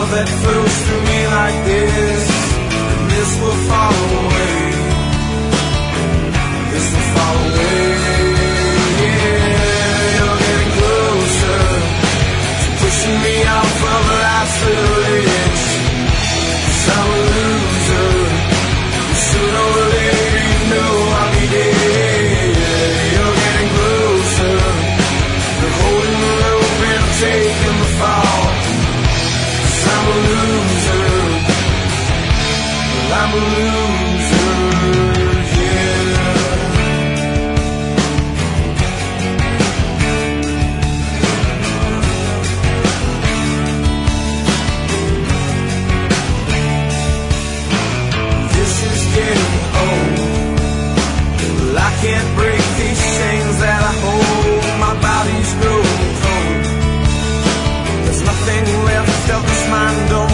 that flows through me like this, and this will fall away. This will fall away. Yeah, you're getting closer to pushing me off of life's little edge. 'Cause I'm a loser, and sooner or later you know I'll be dead. You're getting closer, you're holding the rope and I'm taking the fall. 'Cause I'm a loser, well, I'm a loser, yeah. This is getting old. Well, I can't break these chains that I hold. My body's growing cold. There's nothing left of this mind.